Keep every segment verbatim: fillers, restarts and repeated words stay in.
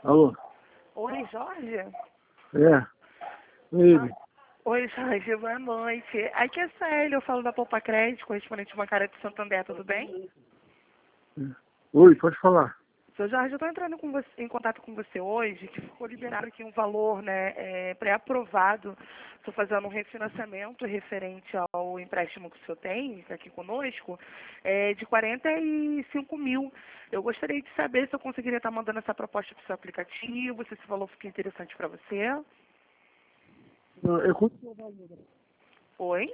Alô? Oi, Jorge? É, ele. Oi, Jorge, boa noite. Aqui é Célia, eu falo da Poupa Crédito, correspondente bancária de Santander, tudo bem? Oi, pode falar. Seu Jorge, eu estou entrando com você, em contato com você hoje, que ficou liberado aqui um valor, né, é, pré-aprovado. Estou fazendo um refinanciamento referente ao empréstimo que o senhor tem aqui conosco, é, de quarenta e cinco mil. Eu gostaria de saber se eu conseguiria estar mandando essa proposta para o seu aplicativo, se esse valor fica interessante para você. Não, é quanto que é o valor? Oi?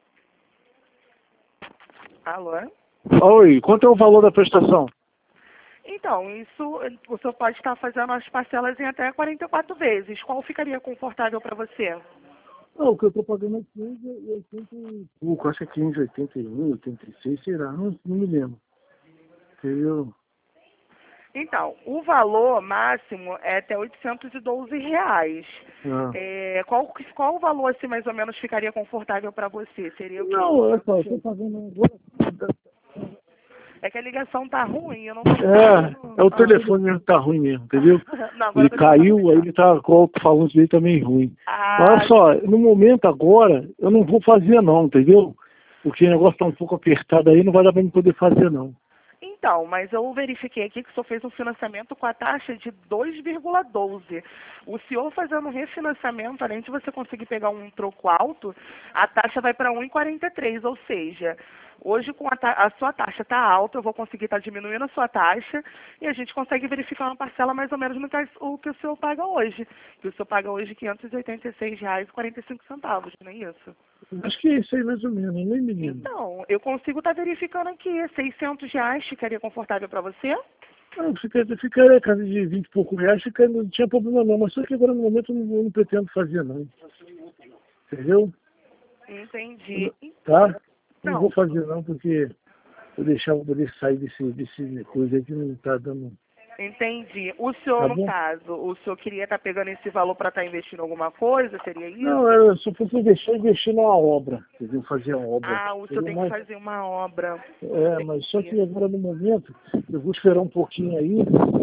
Alô? Oi, quanto é o valor da prestação? Então, isso, o senhor pode estar fazendo as parcelas em até quarenta e quatro vezes. Qual ficaria confortável para você? Não, o que eu estou pagando é quinze e oitenta e pouco, acho que é quinze, oitenta e um, oitenta e seis, sei lá, não, não me lembro. Entendeu? Então, o valor máximo é até oitocentos e doze reais. Ah. É, qual, qual o valor, assim, mais ou menos, ficaria confortável para você? Seria o quê? Não, olha só, eu estou pagando agora. É que a ligação tá ruim, eu não tô É, é o ah. telefone mesmo que tá ruim mesmo, entendeu? Não, agora Ele tá caiu, aí ele tá com o alto-falante dele também ruim. Mas Ah, olha só, no momento agora, eu não vou fazer não, entendeu? Porque o negócio tá um pouco apertado aí, não vai dar pra mim poder fazer não. então, mas eu verifiquei aqui que o senhor fez um financiamento com a taxa de dois vírgula doze. O senhor fazendo um refinanciamento, além de você conseguir pegar um troco alto, a taxa vai para um vírgula quarenta e três, ou seja, hoje com a, ta a sua taxa está alta, eu vou conseguir estar tá diminuindo a sua taxa e a gente consegue verificar uma parcela mais ou menos no que o que o senhor paga hoje. Que o senhor paga hoje quinhentos e oitenta e seis reais e quarenta e cinco centavos, não é isso? Acho que é isso aí mais ou menos, nem me lembro. Então, eu consigo estar tá verificando aqui, seiscentos reais ficaria confortável para você? Não, ficaria, ficaria casa de vinte e poucos reais, fica, não tinha problema não, mas só que agora no momento eu não, eu não pretendo fazer não. Entendeu? Entendi. Tá? Não Não, vou fazer não, porque vou deixar, vou poder sair desse, desse coisa aí que não tá dando. entendi. O senhor, Tá no bom? caso, o senhor queria estar pegando esse valor para estar investindo em alguma coisa, seria isso? Não, eu só fosse investir, investir numa obra, entendeu? Fazer a obra. Ah, o senhor Entendeu? tem que Mas, fazer uma obra. é, mas só que agora no momento, eu vou esperar um pouquinho aí.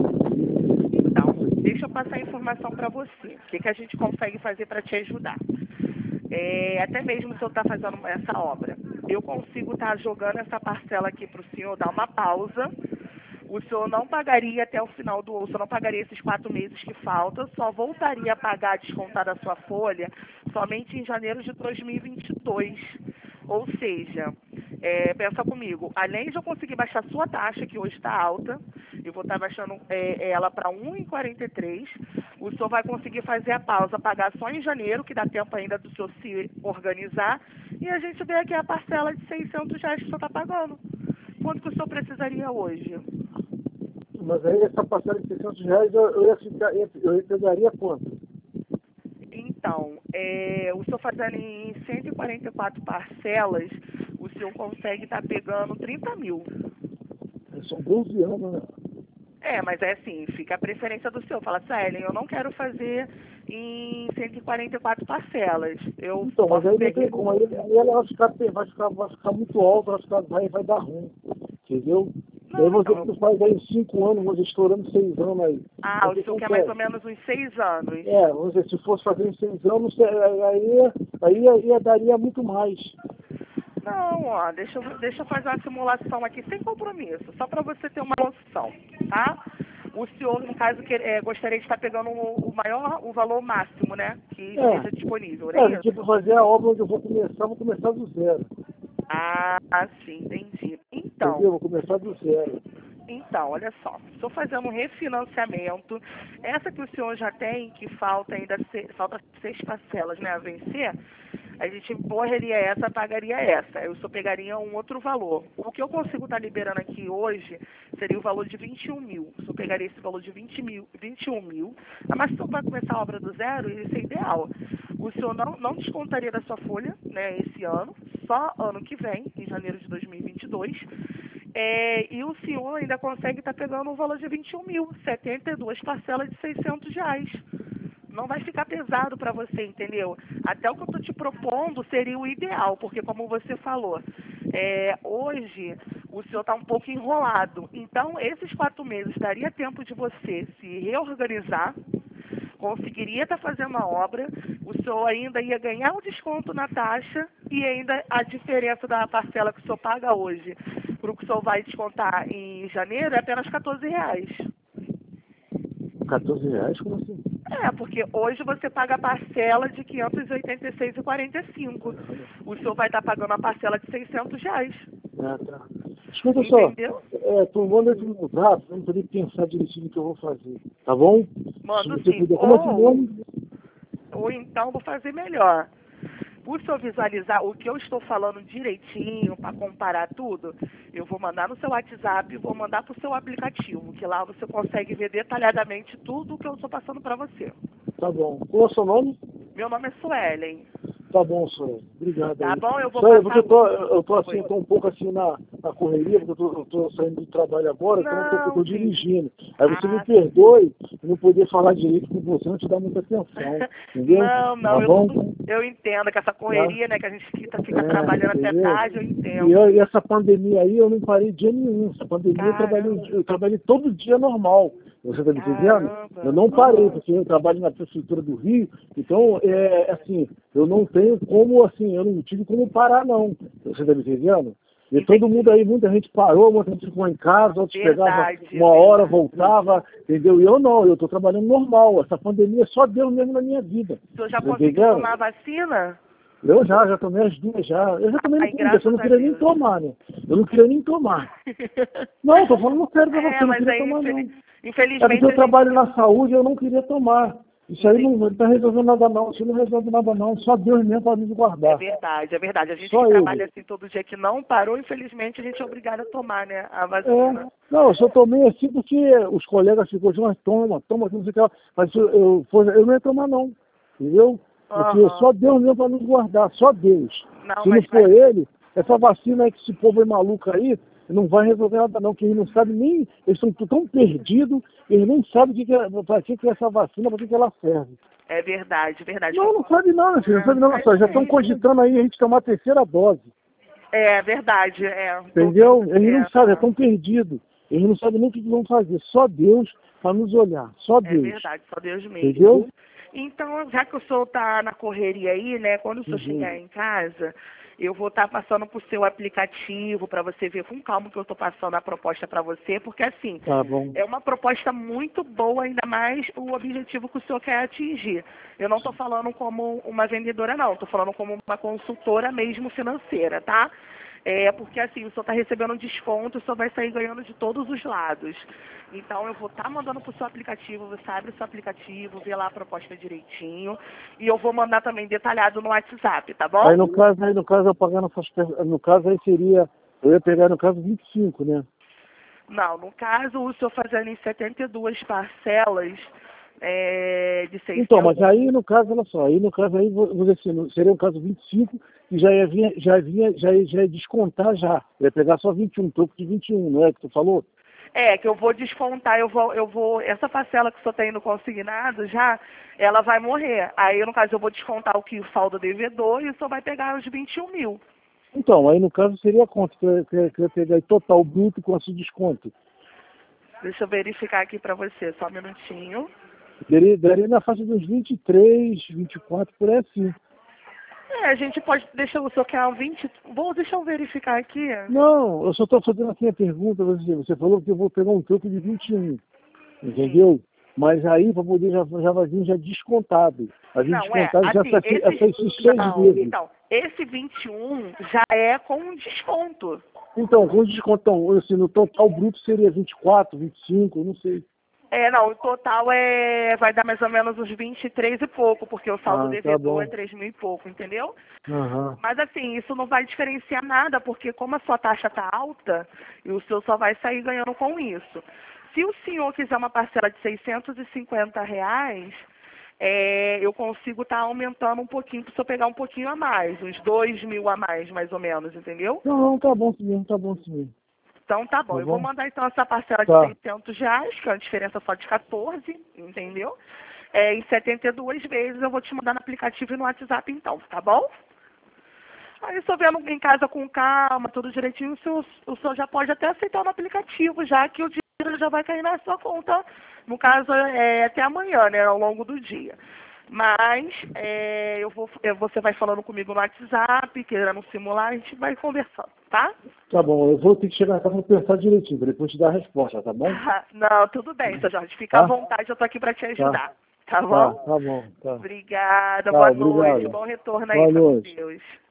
Então, deixa eu passar a informação para você. O que, que a gente consegue fazer para te ajudar? É, até mesmo se eu estar fazendo essa obra, eu consigo estar jogando essa parcela aqui para o senhor, dar uma pausa. O senhor não pagaria até o final do... O senhor não pagaria esses quatro meses que faltam, só voltaria a pagar, descontar da sua folha, somente em janeiro de dois mil e vinte e dois. Ou seja, é, pensa comigo, além de eu conseguir baixar a sua taxa, que hoje está alta, eu vou estar baixando é, ela para um vírgula quarenta e três, o senhor vai conseguir fazer a pausa, pagar só em janeiro, que dá tempo ainda do senhor se organizar, e a gente vê aqui a parcela de seiscentos reais que o senhor está pagando. Quanto que o senhor precisaria hoje? Mas aí essa parcela de seiscentos reais eu, eu, ia ficar, eu, eu pegaria quanto? Então, é, o senhor fazendo em cento e quarenta e quatro parcelas, o senhor consegue estar pegando trinta mil. São doze anos, né? É, mas é assim, fica a preferência do senhor. Fala, Suelen, eu não quero fazer em cento e quarenta e quatro parcelas. Eu Então, mas posso aí não pegar... tem como, aí, aí ela vai ficar, vai ficar, vai ficar muito alta, vai, ficar, vai, vai dar ruim, entendeu? Não, Aí você então... faz aí cinco anos, você estourando seis anos aí. Ah, Aí o você senhor quer mais ou consegue. menos uns seis anos. É, vamos dizer, se fosse fazer em seis anos, aí, aí, aí, aí daria muito mais. Não, ó, deixa eu, deixa eu fazer uma simulação aqui sem compromisso, só para você ter uma noção, tá? O senhor, no caso, que, é, gostaria de estar pegando o, o maior, o valor máximo, né? Que É, esteja disponível, não é, é tipo, isso? fazer a obra onde eu vou começar, vou começar do zero. Ah, sim, entendi. Então, Entendeu? Vou começar do zero. Então, olha só, estou fazendo um refinanciamento. Essa que o senhor já tem, que falta ainda se, falta seis parcelas, né, a vencer, a gente borraria essa, pagaria essa. Eu só pegaria um outro valor. O que eu consigo estar liberando aqui hoje seria o valor de vinte e um mil. Eu só pegaria esse valor de vinte mil, vinte e um mil. Ah, mas se o senhor vai começar a obra do zero, isso é ideal. O senhor não, não descontaria da sua folha, né, esse ano, só ano que vem, em janeiro de dois mil e vinte e dois. É, e o senhor ainda consegue estar pegando um valor de vinte e um mil, setenta e duas parcelas de seiscentos reais. Não vai ficar pesado para você, entendeu? Até o que eu estou te propondo seria o ideal, porque como você falou, é, hoje o senhor está um pouco enrolado. Então, esses quatro meses daria tempo de você se reorganizar, conseguiria estar fazendo a obra, o senhor ainda ia ganhar um desconto na taxa e ainda a diferença da parcela que o senhor paga hoje para o que o senhor vai descontar em janeiro é apenas quatorze reais. quatorze reais? Como assim? É, porque hoje você paga a parcela de quinhentos e oitenta e seis reais e quarenta e cinco centavos. O senhor vai estar pagando a parcela de seiscentos reais. Ah, tá. Escuta Entendeu? só, é, tu manda de mudar, pra eu poder pensar direitinho o que eu vou fazer, tá bom? Mando Se você sim. puder, como é que Ou, nome? ou então vou fazer melhor. Por senhor visualizar o que eu estou falando direitinho, para comparar tudo, eu vou mandar no seu WhatsApp e vou mandar para o seu aplicativo, que lá você consegue ver detalhadamente tudo o que eu estou passando para você. Tá bom. Qual é o seu nome? Meu nome é Suelen. Tá bom, senhor. Obrigado Tá aí. bom? Eu vou Sério, porque passar... eu tô, eu tô assim, Oi. eu tô um pouco assim na, na correria, porque eu tô, eu tô saindo do trabalho agora, então eu tô, eu tô Não, sim. dirigindo. Aí você me Ah, perdoe não poder falar direito com você, não te dar muita atenção, entendeu? não, não, Tá eu, bom? eu entendo que essa Tá? correria, né, que a gente fica, fica É, trabalhando até entendeu? tarde, eu E, eu- entendo. e essa pandemia aí, eu não parei dia nenhum. Essa pandemia eu trabalhei, Caramba, eu trabalhei todo dia normal. Você está me entendendo? Eu caramba. não parei, Aham. porque eu trabalho na prefeitura do Rio, então, é, assim, eu não tenho como, assim, eu não tive como parar, não. Você está me entendendo? E todo mundo Entendi. aí, muita gente parou, muita gente ficou em casa, outros pegavam Verdade, uma hora, verdade. voltava, entendeu? E eu não, eu estou trabalhando normal. Essa pandemia só deu mesmo na minha vida. O senhor já Tá conseguiu entendendo? tomar a vacina? Eu já, já tomei as duas já. Eu já tomei no Ai, começo, eu graças não a queria nem Deus. tomar, né? Eu não queria nem tomar. Não, tô falando sério pra você, É, eu não mas queria aí, tomar não. infeliz- É porque infelizmente, eu a gente... trabalho na saúde e eu não queria tomar. Isso aí Entendi. não está resolvendo nada não, isso não resolve nada não. Só Deus mesmo para me É guardar. verdade, é verdade. A gente que Só trabalha Ele. assim todo dia que não parou, infelizmente, a gente é obrigado a tomar, né, a É. vacina. Não, eu só tomei assim porque os colegas ficam dizendo, mas toma, toma, não sei o que lá. Mas eu, eu, eu não ia tomar não. Entendeu? Porque Aham. só Deus mesmo para nos guardar, só Deus. Não, Se não mas for vai... Ele, essa vacina aí que esse povo é maluco aí, não vai resolver nada não, que eles não sabem nem, eles estão tão perdidos, eles nem sabem que que é, para que, que é essa vacina, para que, que ela serve. É verdade, verdade. Não, não Concordo. sabe não, meu filho, não sabe não, É, só é já estão mesmo. cogitando aí a gente tomar a terceira dose, É verdade, é. entendeu? Eles É, não sabem, já estão perdidos, eles não sabem nem o que que vão fazer, só Deus para nos olhar, só é Deus, verdade, só Deus mesmo. entendeu? Então, já que o senhor está na correria aí, né, quando o senhor Uhum. chegar em casa, eu vou estar passando para o seu aplicativo para você ver com calma que eu estou passando a proposta para você, porque assim, Tá bom. é uma proposta muito boa, ainda mais o objetivo que o senhor quer atingir. Eu não estou falando como uma vendedora, não, estou falando como uma consultora mesmo financeira, tá? É porque assim, o senhor está recebendo um desconto, o senhor vai sair ganhando de todos os lados. Então eu vou estar mandando para o seu aplicativo, você abre o seu aplicativo, vê lá a proposta direitinho, e eu vou mandar também detalhado no WhatsApp, tá bom? Aí no caso, aí no caso eu pagando essas pe- no caso aí seria, eu ia pegar no caso vinte e cinco, né? Não, no caso, o senhor fazendo em setenta e duas parcelas é, de seiscentos... Então, mas aí no caso, olha só, aí no caso aí, vou vou dizer assim, no- seria um caso vinte e cinco, que já ia, vir- já vinha, já ia, já ia descontar já. Eu ia pegar só vinte e um, troco de vinte e um, não é que tu falou? É, que eu vou descontar, eu vou, eu vou, essa parcela que o senhor tem no consignado já, ela vai morrer. Aí, no caso, eu vou descontar o que o saldo devedor e o senhor vai pegar os vinte e um mil. Então, aí no caso seria quanto que eu, ia- que eu ia- que eu ia pegar aí total bruto com esse desconto? Deixa eu verificar aqui pra você, só um minutinho. Daria, daria na faixa dos vinte e três, vinte e quatro, por aí assim. É, a gente pode, deixa o senhor quer um vinte, vou, deixa eu verificar aqui. Não, eu só estou fazendo aqui a pergunta, você, você falou que eu vou pegar um troco de vinte e um, entendeu? Mas aí para poder já, já vai vir já descontado. Vai vir Não, é, descontado já assim, essas esse, esses seis não, meses. então, esse vinte e um já é com um desconto. Então, com descontão, assim, no total bruto seria vinte e quatro, vinte e cinco, eu não sei. É, não, o total é, vai dar mais ou menos uns vinte e três e pouco, porque o saldo Ah, tá devedor bom. é três mil e pouco, entendeu? Aham. Mas assim, isso não vai diferenciar nada, porque como a sua taxa está alta, e o senhor só vai sair ganhando com isso. Se o senhor quiser uma parcela de seiscentos e cinquenta reais, é, eu consigo estar aumentando um pouquinho para o senhor pegar um pouquinho a mais, uns dois mil a mais, mais ou menos, entendeu? Não, não, tá bom sim mesmo, tá bom sim mesmo. Então tá bom, Tá eu vou bom? mandar então essa parcela de Tá. seiscentos reais, que é uma diferença só de quatorze, entendeu? É, em setenta e duas vezes eu vou te mandar no aplicativo e no WhatsApp então, tá bom? Aí o senhor vendo em casa com calma, tudo direitinho, o senhor, o senhor já pode até aceitar no aplicativo, já que o dinheiro já vai cair na sua conta, no caso, é, até amanhã, né, ao longo do dia. Mas é, eu vou, é, você vai falando comigo no WhatsApp, querendo simular, a gente vai conversando, tá? Tá bom, eu vou ter que chegar na casa para pensar direitinho, para depois te dar a resposta, tá bom? Não, tudo bem, seu Jorge, fica Tá? à vontade, eu tô aqui para te ajudar, tá, Tá, bom? tá bom. Tá. Obrigada, Tá, boa obrigado. noite, bom retorno aí, Boa fica com noite. Deus.